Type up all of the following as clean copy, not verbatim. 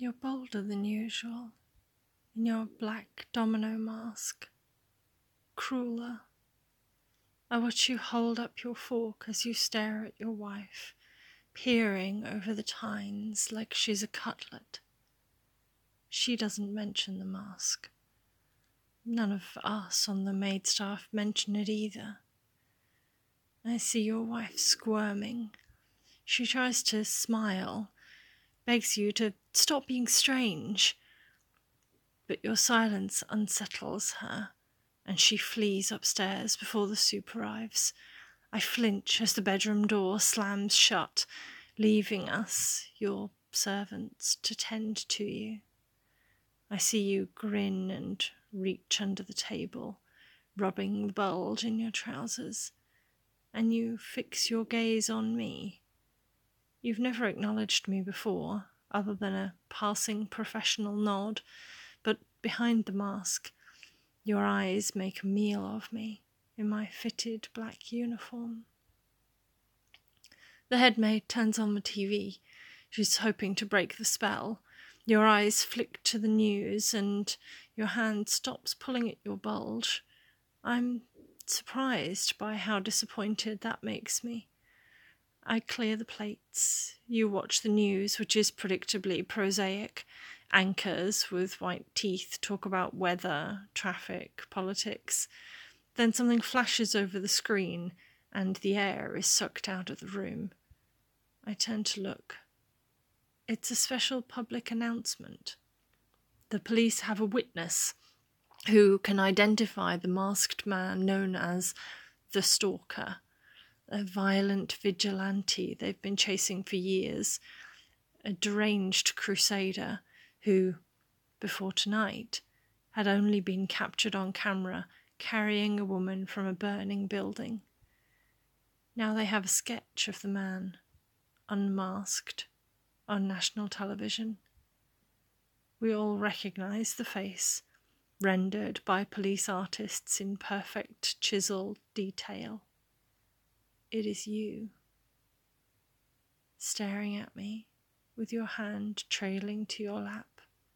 You're bolder than usual, in your black domino mask. Crueler. I watch you hold up your fork as you stare at your wife, peering over the tines like she's a cutlet. She doesn't mention the mask. None of us on the maid staff mention it either. I see your wife squirming. She tries to smile, begs you to stop being strange. But your silence unsettles her, and she flees upstairs before the soup arrives. I flinch as the bedroom door slams shut, leaving us, your servants, to tend to you. I see you grin and reach under the table, rubbing the bulge in your trousers, and you fix your gaze on me. You've never acknowledged me before, other than a passing professional nod, but behind the mask, your eyes make a meal of me in my fitted black uniform. The head maid turns on the TV. She's hoping to break the spell. Your eyes flick to the news, and your hand stops pulling at your bulge. I'm surprised by how disappointed that makes me. I clear the plates. You watch the news, which is predictably prosaic. Anchors with white teeth talk about weather, traffic, politics. Then something flashes over the screen, and the air is sucked out of the room. I turn to look. It's a special public announcement. The police have a witness who can identify the masked man known as the Stalker, a violent vigilante they've been chasing for years, a deranged crusader who, before tonight, had only been captured on camera carrying a woman from a burning building. Now they have a sketch of the man, unmasked, on national television. We all recognize the face, rendered by police artists in perfect chiseled detail. It is you, staring at me with your hand trailing to your lap.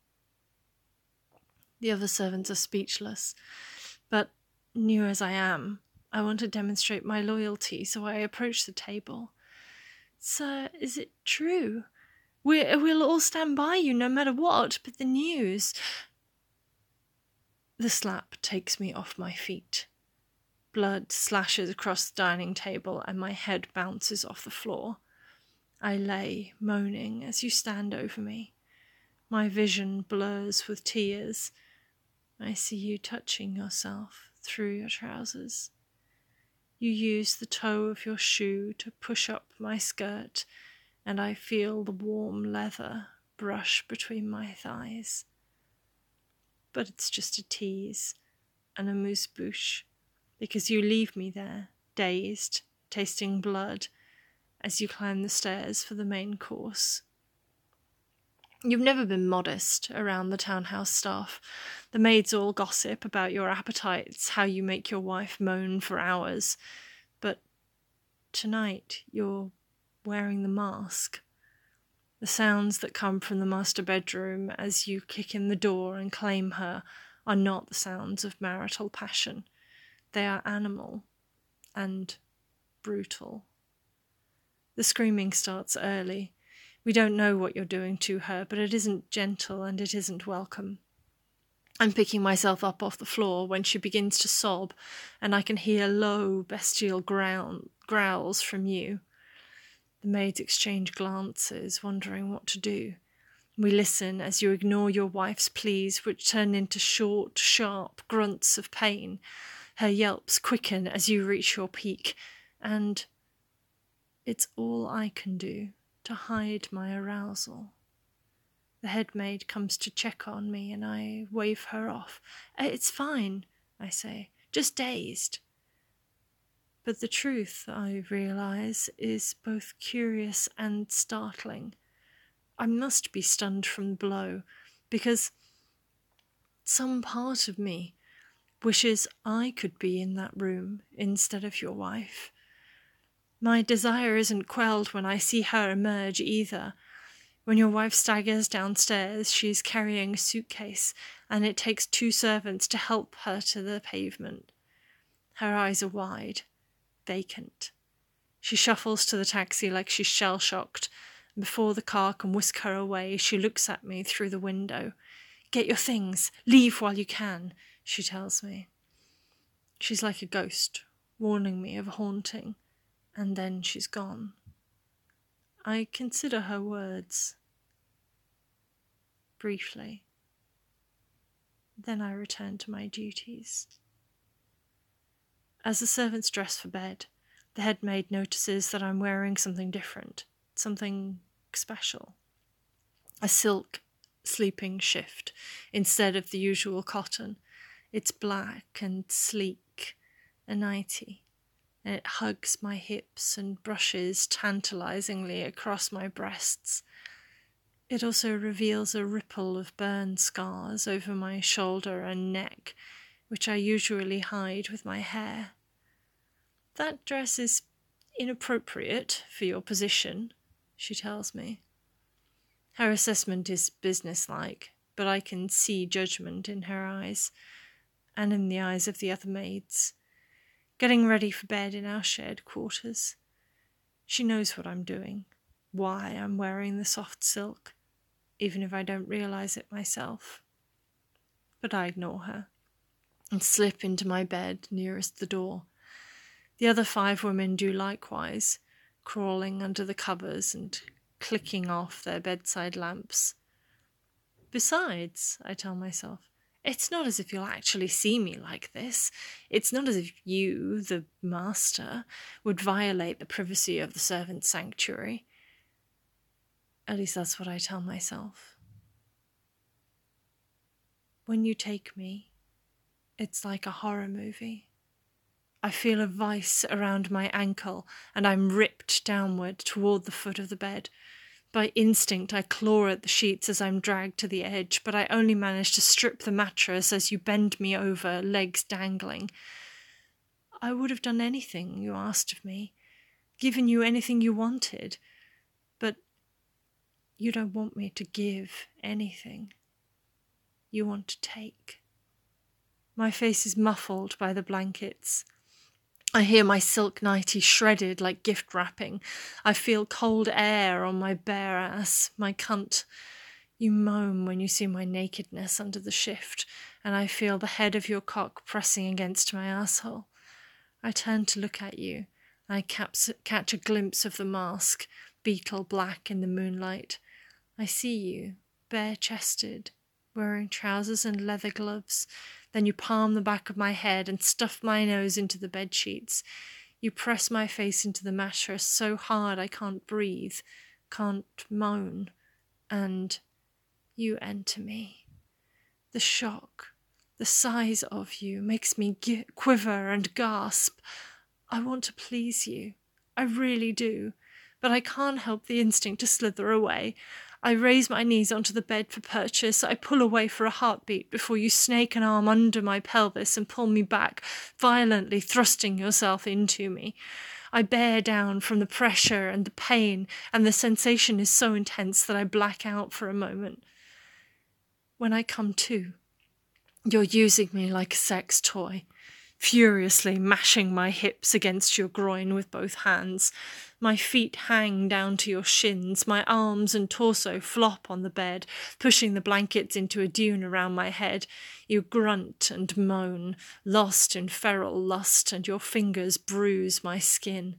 The other servants are speechless, but new as I am, I want to demonstrate my loyalty, so I approach the table. Sir, is it true? We'll all stand by you no matter what, but the news... The slap takes me off my feet. Blood slashes across the dining table and my head bounces off the floor. I lay, moaning, as you stand over me. My vision blurs with tears. I see you touching yourself through your trousers. You use the toe of your shoe to push up my skirt, and I feel the warm leather brush between my thighs. But it's just a tease and a amuse-bouche, because you leave me there, dazed, tasting blood, as you climb the stairs for the main course. You've never been modest around the townhouse staff. The maids all gossip about your appetites, how you make your wife moan for hours. But tonight you're wearing the mask. The sounds that come from the master bedroom as you kick in the door and claim her are not the sounds of marital passion. They are animal and brutal. The screaming starts early. We don't know what you're doing to her, but it isn't gentle and it isn't welcome. I'm picking myself up off the floor when she begins to sob, and I can hear low, bestial growls from you. The maids exchange glances, wondering what to do. We listen as you ignore your wife's pleas, which turn into short, sharp grunts of pain. Her yelps quicken as you reach your peak, and it's all I can do to hide my arousal. The head maid comes to check on me, and I wave her off. It's fine, I say, just dazed. But the truth, I realise, is both curious and startling. I must be stunned from the blow, because some part of me wishes I could be in that room instead of your wife. My desire isn't quelled when I see her emerge either. When your wife staggers downstairs, she is carrying a suitcase, and it takes 2 servants to help her to the pavement. Her eyes are wide, vacant. She shuffles to the taxi like she's shell-shocked, and before the car can whisk her away, she looks at me through the window. "Get your things. Leave while you can," she tells me. She's like a ghost, warning me of a haunting, and then she's gone. I consider her words. Briefly. Then I return to my duties. As the servants dress for bed, the head maid notices that I'm wearing something different, something special. A silk sleeping shift instead of the usual cotton. It's black and sleek, a nightie, and it hugs my hips and brushes tantalizingly across my breasts. It also reveals a ripple of burn scars over my shoulder and neck, which I usually hide with my hair. "That dress is inappropriate for your position," she tells me. Her assessment is businesslike, but I can see judgment in her eyes, and in the eyes of the other maids, getting ready for bed in our shared quarters. She knows what I'm doing, why I'm wearing the soft silk, even if I don't realize it myself. But I ignore her and slip into my bed nearest the door. The other 5 women do likewise, crawling under the covers and clicking off their bedside lamps. Besides, I tell myself, it's not as if you'll actually see me like this. It's not as if you, the master, would violate the privacy of the servants' sanctuary. At least that's what I tell myself. When you take me, it's like a horror movie. I feel a vice around my ankle, and I'm ripped downward toward the foot of the bed. By instinct, I claw at the sheets as I'm dragged to the edge, but I only manage to strip the mattress as you bend me over, legs dangling. I would have done anything you asked of me, given you anything you wanted, but you don't want me to give anything. You want to take. My face is muffled by the blankets. I hear my silk nightie shredded like gift wrapping. I feel cold air on my bare ass, my cunt. You moan when you see my nakedness under the shift, and I feel the head of your cock pressing against my asshole. I turn to look at you. I catch a glimpse of the mask, beetle black in the moonlight. I see you, bare-chested, wearing trousers and leather gloves. Then you palm the back of my head and stuff my nose into the bedsheets. You press my face into the mattress so hard I can't breathe, can't moan, and you enter me. The shock, the size of you, makes me quiver and gasp. I want to please you. I really do. But I can't help the instinct to slither away. I raise my knees onto the bed for purchase. I pull away for a heartbeat before you snake an arm under my pelvis and pull me back, violently thrusting yourself into me. I bear down from the pressure and the pain, and the sensation is so intense that I black out for a moment. When I come to, you're using me like a sex toy, furiously mashing my hips against your groin with both hands. My feet hang down to your shins, my arms and torso flop on the bed, pushing the blankets into a dune around my head. You grunt and moan, lost in feral lust, and your fingers bruise my skin.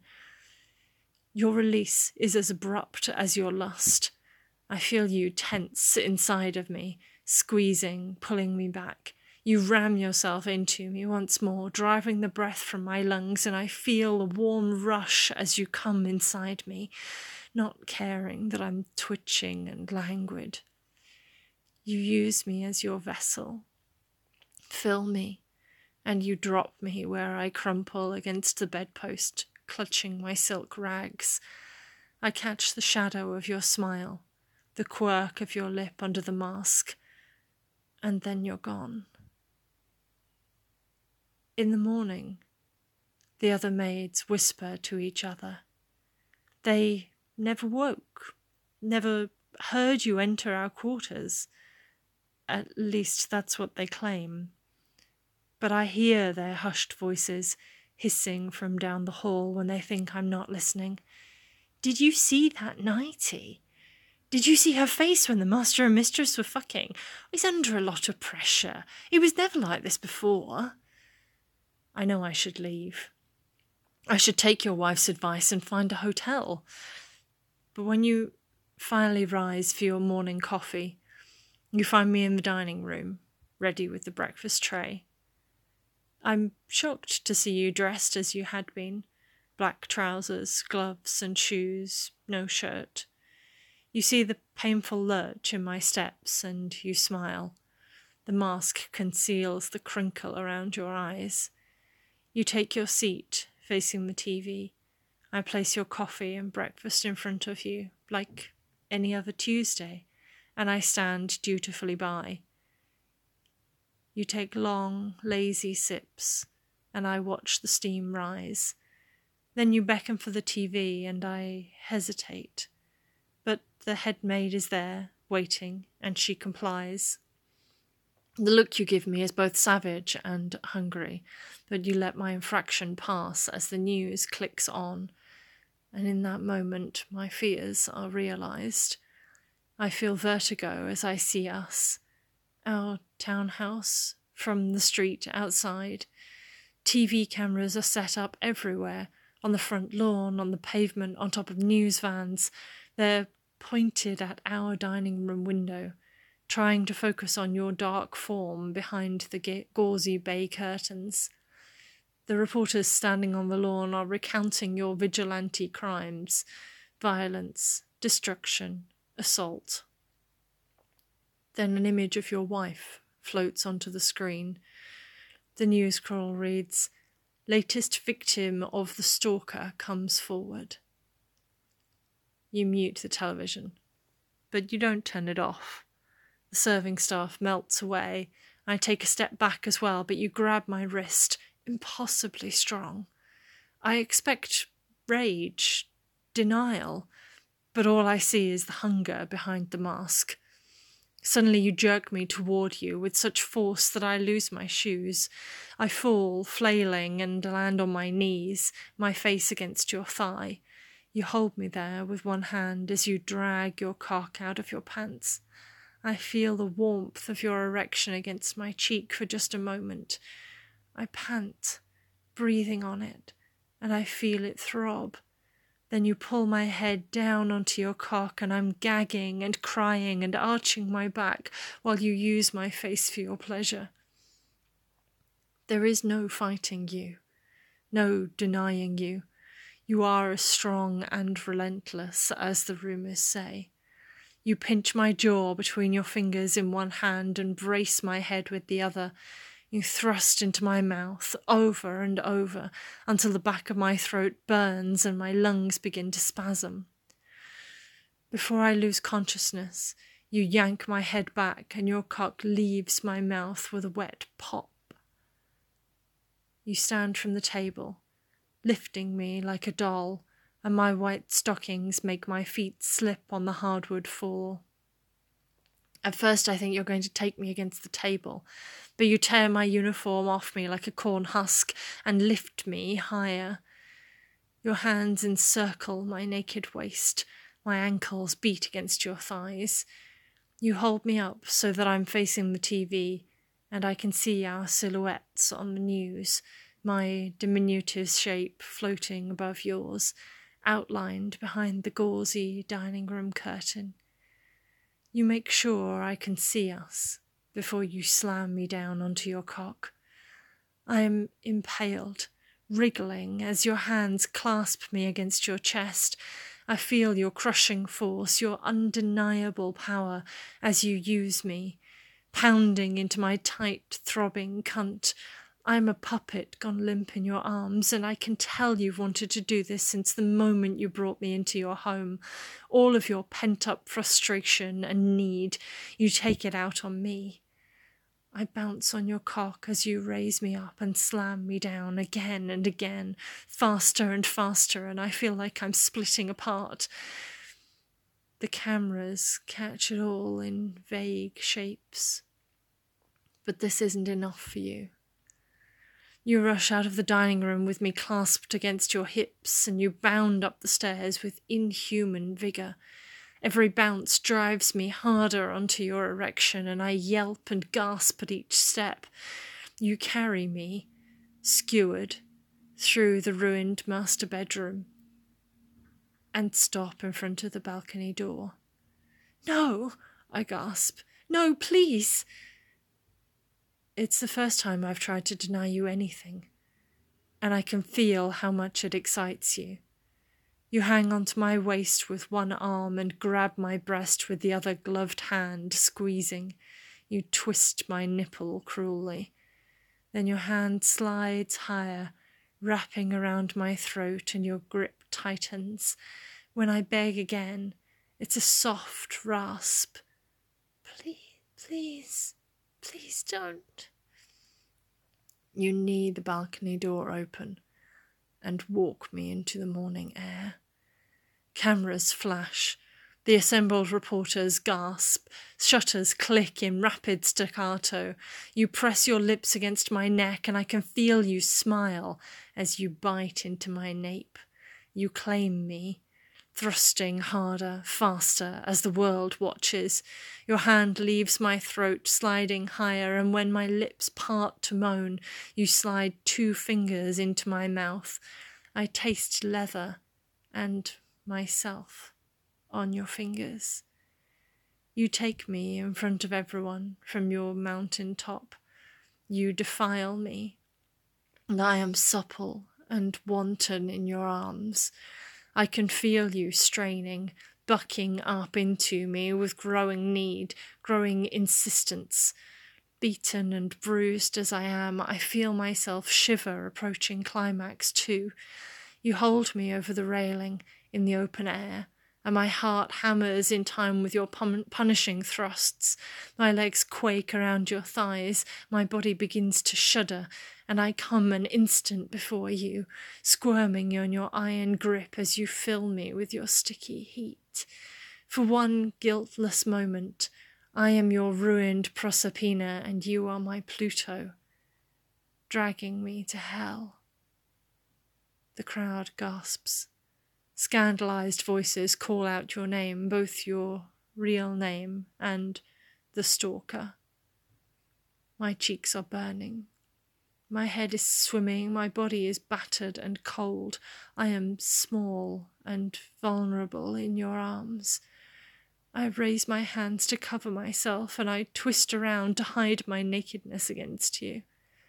Your release is as abrupt as your lust. I feel you tense inside of me, squeezing, pulling me back. You ram yourself into me once more, driving the breath from my lungs, and I feel a warm rush as you come inside me, not caring that I'm twitching and languid. You use me as your vessel. Fill me, and you drop me where I crumple against the bedpost, clutching my silk rags. I catch the shadow of your smile, the quirk of your lip under the mask, and then you're gone. In the morning, the other maids whisper to each other. They never woke, never heard you enter our quarters. At least that's what they claim. But I hear their hushed voices hissing from down the hall when they think I'm not listening. Did you see that nightie? Did you see her face when the master and mistress were fucking? He's under a lot of pressure. He was never like this before. I know I should leave. I should take your wife's advice and find a hotel. But when you finally rise for your morning coffee, you find me in the dining room, ready with the breakfast tray. I'm shocked to see you dressed as you had been. Black trousers, gloves and shoes, no shirt. You see the painful lurch in my steps, and you smile. The mask conceals the crinkle around your eyes. You take your seat, facing the TV. I place your coffee and breakfast in front of you, like any other Tuesday, and I stand dutifully by. You take long, lazy sips, and I watch the steam rise. Then you beckon for the TV, and I hesitate. But the head maid is there, waiting, and she complies. The look you give me is both savage and hungry, but you let my infraction pass as the news clicks on, and in that moment my fears are realized. I feel vertigo as I see us, our townhouse, from the street outside. TV cameras are set up everywhere, on the front lawn, on the pavement, on top of news vans. They're pointed at our dining room window, trying to focus on your dark form behind the gauzy bay curtains. The reporters standing on the lawn are recounting your vigilante crimes, violence, destruction, assault. Then an image of your wife floats onto the screen. The news scroll reads, "Latest victim of the stalker comes forward." You mute the television, but you don't turn it off. The serving staff melts away. I take a step back as well, but you grab my wrist, impossibly strong. I expect rage, denial, but all I see is the hunger behind the mask. Suddenly you jerk me toward you with such force that I lose my shoes. I fall, flailing, and land on my knees, my face against your thigh. You hold me there with one hand as you drag your cock out of your pants. I feel the warmth of your erection against my cheek for just a moment. I pant, breathing on it, and I feel it throb. Then you pull my head down onto your cock, and I'm gagging and crying and arching my back while you use my face for your pleasure. There is no fighting you, no denying you. You are as strong and relentless as the rumours say. You pinch my jaw between your fingers in one hand and brace my head with the other. You thrust into my mouth over and over until the back of my throat burns and my lungs begin to spasm. Before I lose consciousness, you yank my head back and your cock leaves my mouth with a wet pop. You stand from the table, lifting me like a doll, and my white stockings make my feet slip on the hardwood floor. At first I think you're going to take me against the table, but you tear my uniform off me like a corn husk and lift me higher. Your hands encircle my naked waist, my ankles beat against your thighs. You hold me up so that I'm facing the TV, and I can see our silhouettes on the news, my diminutive shape floating above yours, outlined behind the gauzy dining room curtain. You make sure I can see us before you slam me down onto your cock. I am impaled, wriggling as your hands clasp me against your chest. I feel your crushing force, your undeniable power as you use me, pounding into my tight, throbbing cunt. I'm a puppet gone limp in your arms, and I can tell you've wanted to do this since the moment you brought me into your home. All of your pent-up frustration and need, you take it out on me. I bounce on your cock as you raise me up and slam me down again and again, faster and faster, and I feel like I'm splitting apart. The cameras catch it all in vague shapes. But this isn't enough for you. You rush out of the dining room with me clasped against your hips, and you bound up the stairs with inhuman vigour. Every bounce drives me harder onto your erection, and I yelp and gasp at each step. You carry me, skewered, through the ruined master bedroom, and stop in front of the balcony door. "No," I gasp. "No, please." It's the first time I've tried to deny you anything, and I can feel how much it excites you. You hang onto my waist with one arm and grab my breast with the other gloved hand, squeezing. You twist my nipple cruelly. Then your hand slides higher, wrapping around my throat, and your grip tightens. When I beg again, it's a soft rasp. Please, please don't." You knee the balcony door open and walk me into the morning air. Cameras flash. The assembled reporters gasp. Shutters click in rapid staccato. You press your lips against my neck, and I can feel you smile as you bite into my nape. You claim me, thrusting harder, faster, as the world watches. Your hand leaves my throat, sliding higher, and when my lips part to moan, you slide 2 fingers into my mouth. I taste leather and myself on your fingers. You take me in front of everyone from your mountain top. You defile me, and I am supple and wanton in your arms. I can feel you straining, bucking up into me with growing need, growing insistence. Beaten and bruised as I am, I feel myself shiver approaching climax too. You hold me over the railing in the open air, and my heart hammers in time with your punishing thrusts. My legs quake around your thighs, my body begins to shudder, and I come an instant before you, squirming in your iron grip as you fill me with your sticky heat. For one guiltless moment, I am your ruined Proserpina, and you are my Pluto, dragging me to hell. The crowd gasps. Scandalized voices call out your name, both your real name and the stalker. My cheeks are burning. My head is swimming, my body is battered and cold. I am small and vulnerable in your arms. I raise my hands to cover myself, and I twist around to hide my nakedness against you.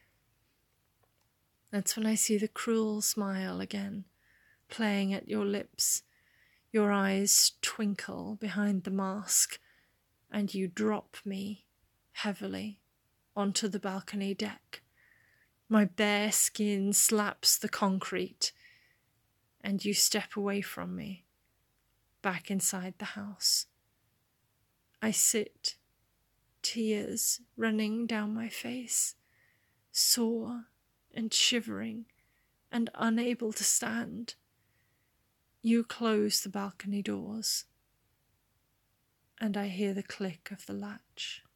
That's when I see the cruel smile again, playing at your lips. Your eyes twinkle behind the mask, and you drop me heavily onto the balcony deck. My bare skin slaps the concrete, and you step away from me, back inside the house. I sit, tears running down my face, sore and shivering and unable to stand. You close the balcony doors, and I hear the click of the latch.